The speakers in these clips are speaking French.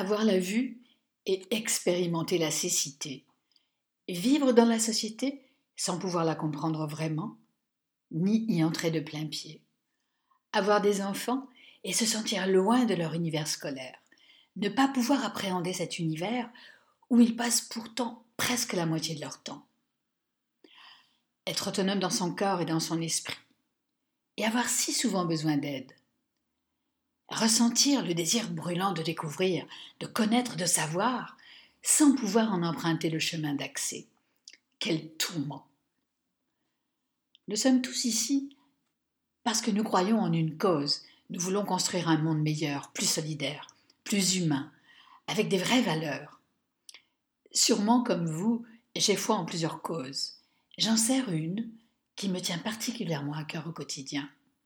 avoir la vue et expérimenter la cécité. Vivre dans la société sans pouvoir la comprendre vraiment, ni y entrer de plein pied. Avoir des enfants et se sentir loin de leur univers scolaire. Ne pas pouvoir appréhender cet univers où ils passent pourtant presque la moitié de leur temps. Être autonome dans son corps et dans son esprit. Et avoir si souvent besoin d'aide. Ressentir le désir brûlant de découvrir, de connaître, de savoir, sans pouvoir en emprunter le chemin d'accès. Quel tourment! Nous sommes tous ici parce que nous croyons en une cause. Nous voulons construire un monde meilleur, plus solidaire, plus humain, avec des vraies valeurs. Sûrement comme vous, j'ai foi en plusieurs causes. J'en sers une qui me tient particulièrement à cœur au quotidien.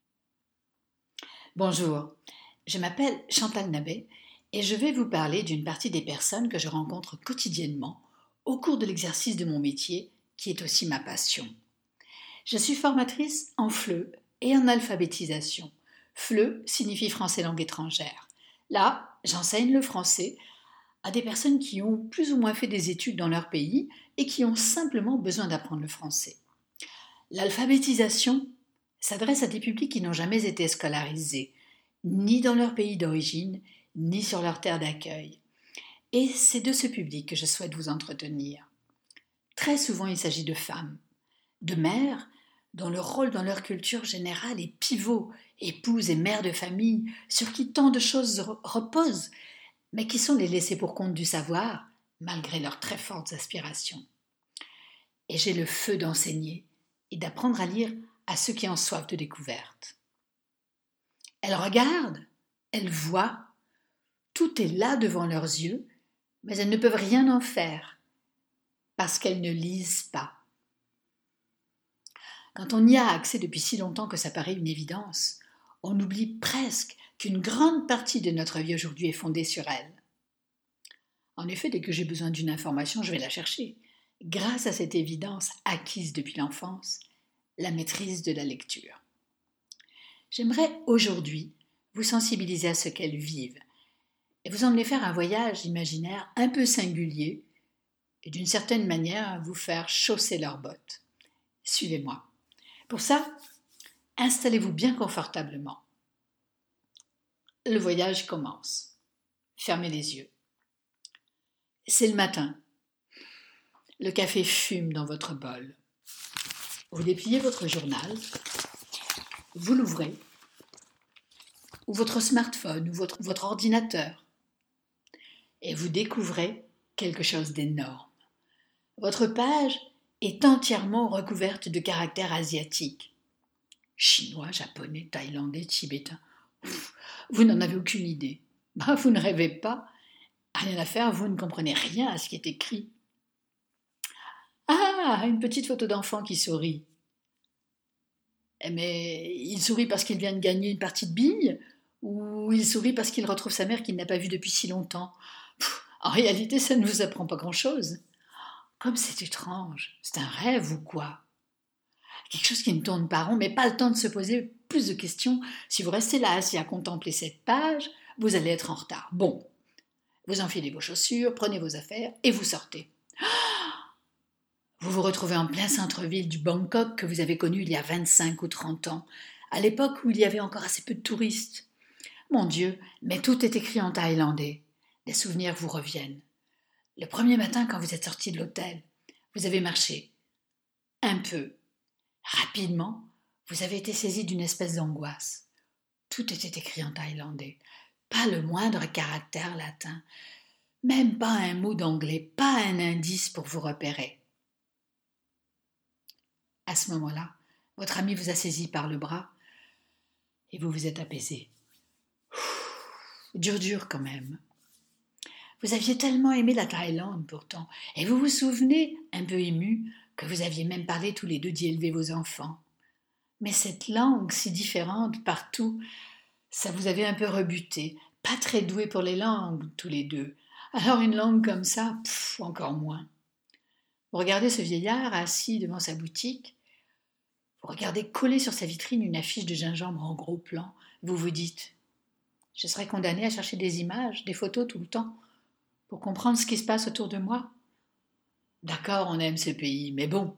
Bonjour, je m'appelle Chantal Nabet et je vais vous parler d'une partie des personnes que je rencontre quotidiennement au cours de l'exercice de mon métier qui est aussi ma passion. Je suis formatrice en FLE et en alphabétisation. FLE signifie français langue étrangère. Là, j'enseigne le français à des personnes qui ont plus ou moins fait des études dans leur pays et qui ont simplement besoin d'apprendre le français. L'alphabétisation s'adresse à des publics qui n'ont jamais été scolarisés, ni dans leur pays d'origine, ni sur leur terre d'accueil. Et c'est de ce public que je souhaite vous entretenir. Très souvent, il s'agit de femmes, de mères dont le rôle dans leur culture générale est pivot, épouses et mères de famille, sur qui tant de choses reposent, mais qui sont les laissées pour compte du savoir, malgré leurs très fortes aspirations. Et j'ai le feu d'enseigner et d'apprendre à lire à ceux qui ont soif de découverte. Elles regardent, elles voient, tout est là devant leurs yeux, mais elles ne peuvent rien en faire, parce qu'elles ne lisent pas. Quand on y a accès depuis si longtemps que ça paraît une évidence, on oublie presque qu'une grande partie de notre vie aujourd'hui est fondée sur elle. En effet, dès que j'ai besoin d'une information, je vais la chercher. Grâce à cette évidence acquise depuis l'enfance, la maîtrise de la lecture. J'aimerais aujourd'hui vous sensibiliser à ce qu'elles vivent et vous emmener faire un voyage imaginaire un peu singulier et d'une certaine manière vous faire chausser leurs bottes. Suivez-moi. Pour ça, installez-vous bien confortablement. Le voyage commence. Fermez les yeux. C'est le matin. Le café fume dans votre bol. Vous dépliez votre journal, vous l'ouvrez, ou votre smartphone, ou votre ordinateur, et vous découvrez quelque chose d'énorme. Votre page est entièrement recouverte de caractères asiatiques. Chinois, japonais, thaïlandais, tibétain. Vous n'en avez aucune idée. Vous ne rêvez pas. Rien à faire, vous ne comprenez rien à ce qui est écrit. Ah, une petite photo d'enfant qui sourit. Mais il sourit parce qu'il vient de gagner une partie de billes, ou il sourit parce qu'il retrouve sa mère qu'il n'a pas vue depuis si longtemps. En réalité, ça ne vous apprend pas grand-chose. Comme c'est étrange, c'est un rêve ou quoi? Quelque chose qui ne tourne pas rond, mais pas le temps de se poser plus de questions. Si vous restez là assis à contempler cette page, vous allez être en retard. Bon, vous enfilez vos chaussures, prenez vos affaires et vous sortez. Vous vous retrouvez en plein centre-ville du Bangkok que vous avez connu il y a 25 ou 30 ans, à l'époque où il y avait encore assez peu de touristes. Mon Dieu, mais tout est écrit en thaïlandais. Les souvenirs vous reviennent. Le premier matin, quand vous êtes sorti de l'hôtel, vous avez marché. Un peu. Rapidement, vous avez été saisi d'une espèce d'angoisse. Tout était écrit en thaïlandais. Pas le moindre caractère latin. Même pas un mot d'anglais, pas un indice pour vous repérer. À ce moment-là, votre ami vous a saisi par le bras et vous vous êtes apaisé. Dur quand même. Vous aviez tellement aimé la Thaïlande pourtant, et vous vous souvenez, un peu ému, que vous aviez même parlé tous les deux d'y élever vos enfants. Mais cette langue si différente partout, ça vous avait un peu rebuté. Pas très doués pour les langues, tous les deux. Alors une langue comme ça, encore moins. Vous regardez ce vieillard assis devant sa boutique, vous regardez coller sur sa vitrine une affiche de gingembre en gros plan, vous vous dites Je serais condamnée à chercher des images, des photos tout le temps, pour comprendre ce qui se passe autour de moi. D'accord, on aime ce pays, mais bon.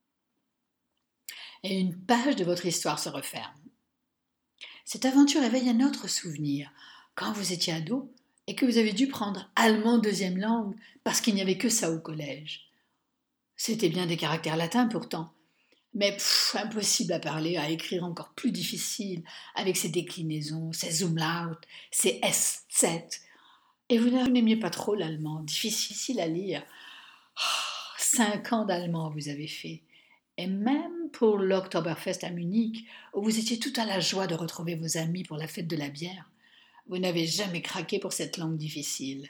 Et une page de votre histoire se referme. Cette aventure éveille un autre souvenir, quand vous étiez ado et que vous avez dû prendre allemand deuxième langue parce qu'il n'y avait que ça au collège. C'était bien des caractères latins pourtant, mais impossible à parler, à écrire encore plus difficile, avec ses déclinaisons, ses umlaut, ses SZ. Et vous n'aimiez pas trop l'allemand, difficile à lire. 5 ans d'allemand vous avez fait. Et même pour l'Oktoberfest à Munich, où vous étiez tout à la joie de retrouver vos amis pour la fête de la bière, vous n'avez jamais craqué pour cette langue difficile.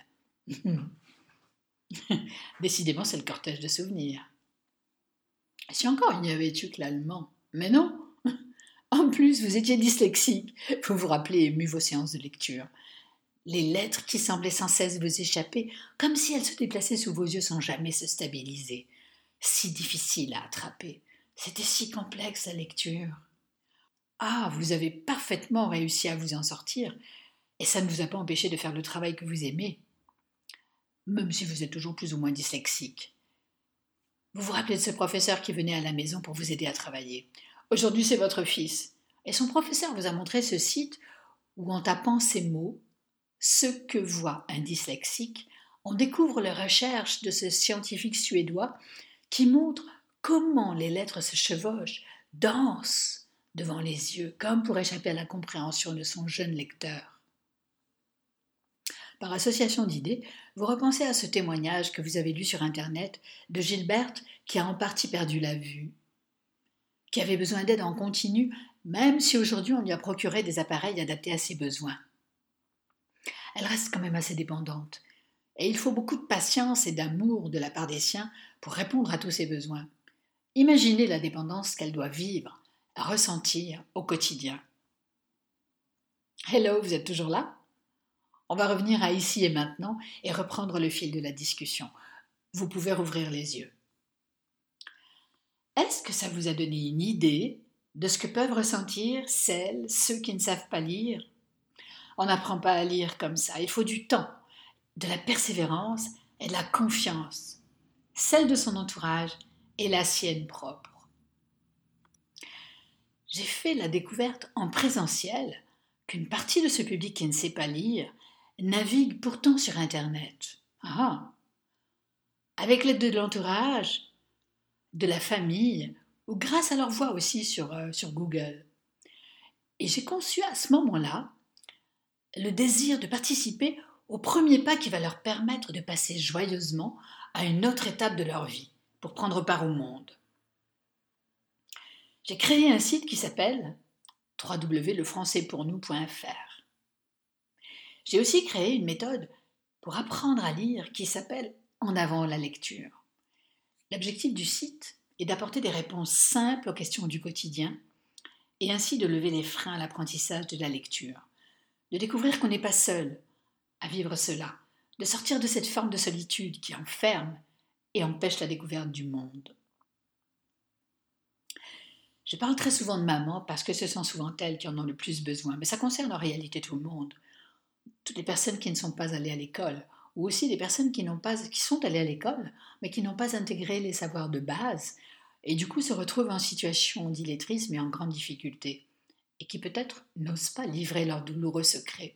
Décidément, c'est le cortège de souvenirs. Si encore il n'y avait eu que l'allemand. Mais non. En plus, vous étiez dyslexique. Vous vous rappelez ému vos séances de lecture. Les lettres qui semblaient sans cesse vous échapper, comme si elles se déplaçaient sous vos yeux sans jamais se stabiliser. Si difficile à attraper. C'était si complexe la lecture. Ah, vous avez parfaitement réussi à vous en sortir, et ça ne vous a pas empêché de faire le travail que vous aimez, même si vous êtes toujours plus ou moins dyslexique. Vous vous rappelez de ce professeur qui venait à la maison pour vous aider à travailler. Aujourd'hui, c'est votre fils. Et son professeur vous a montré ce site où, en tapant ces mots, ce que voit un dyslexique, on découvre les recherches de ce scientifique suédois qui montre comment les lettres se chevauchent, dansent devant les yeux, comme pour échapper à la compréhension de son jeune lecteur. Par association d'idées, vous repensez à ce témoignage que vous avez lu sur Internet de Gilberte qui a en partie perdu la vue, qui avait besoin d'aide en continu, même si aujourd'hui on lui a procuré des appareils adaptés à ses besoins. Elle reste quand même assez dépendante, et il faut beaucoup de patience et d'amour de la part des siens pour répondre à tous ses besoins. Imaginez la dépendance qu'elle doit vivre, ressentir au quotidien. Hello, vous êtes toujours là ? On va revenir à ici et maintenant et reprendre le fil de la discussion. Vous pouvez rouvrir les yeux. Est-ce que ça vous a donné une idée de ce que peuvent ressentir ceux qui ne savent pas lire ? On n'apprend pas à lire comme ça, il faut du temps, de la persévérance et de la confiance, celle de son entourage et la sienne propre. J'ai fait la découverte en présentiel qu'une partie de ce public qui ne sait pas lire navigue pourtant sur Internet. Avec l'aide de l'entourage, de la famille, ou grâce à leur voix aussi sur Google. Et j'ai conçu à ce moment-là le désir de participer au premier pas qui va leur permettre de passer joyeusement à une autre étape de leur vie, pour prendre part au monde. J'ai créé un site qui s'appelle www.lefrançaispournous.fr. J'ai aussi créé une méthode pour apprendre à lire qui s'appelle En avant la lecture. L'objectif du site est d'apporter des réponses simples aux questions du quotidien et ainsi de lever les freins à l'apprentissage de la lecture, de découvrir qu'on n'est pas seul à vivre cela, de sortir de cette forme de solitude qui enferme et empêche la découverte du monde. Je parle très souvent de maman parce que ce sont souvent elles qui en ont le plus besoin, mais ça concerne en réalité tout le monde. Toutes les personnes qui ne sont pas allées à l'école, ou aussi des personnes qui sont allées à l'école, mais qui n'ont pas intégré les savoirs de base, et du coup se retrouvent en situation d'illettrisme et en grande difficulté, et qui peut-être n'osent pas livrer leurs douloureux secrets.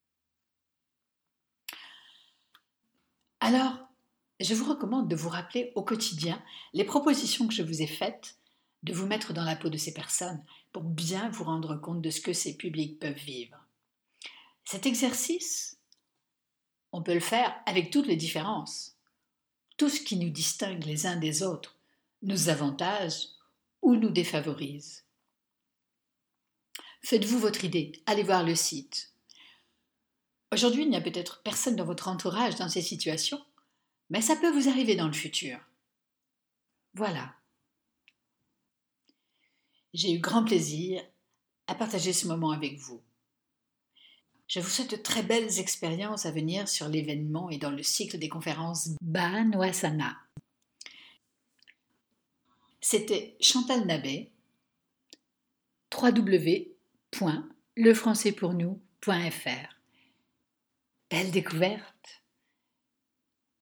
Alors, je vous recommande de vous rappeler au quotidien les propositions que je vous ai faites, de vous mettre dans la peau de ces personnes pour bien vous rendre compte de ce que ces publics peuvent vivre. Cet exercice, on peut le faire avec toutes les différences. Tout ce qui nous distingue les uns des autres nous avantage ou nous défavorise. Faites-vous votre idée, allez voir le site. Aujourd'hui, il n'y a peut-être personne dans votre entourage dans ces situations, mais ça peut vous arriver dans le futur. Voilà. J'ai eu grand plaisir à partager ce moment avec vous. Je vous souhaite de très belles expériences à venir sur l'événement et dans le cycle des conférences Bhanwasana. C'était Chantal Nabet, www.lefrançaispournous.fr Belle découverte!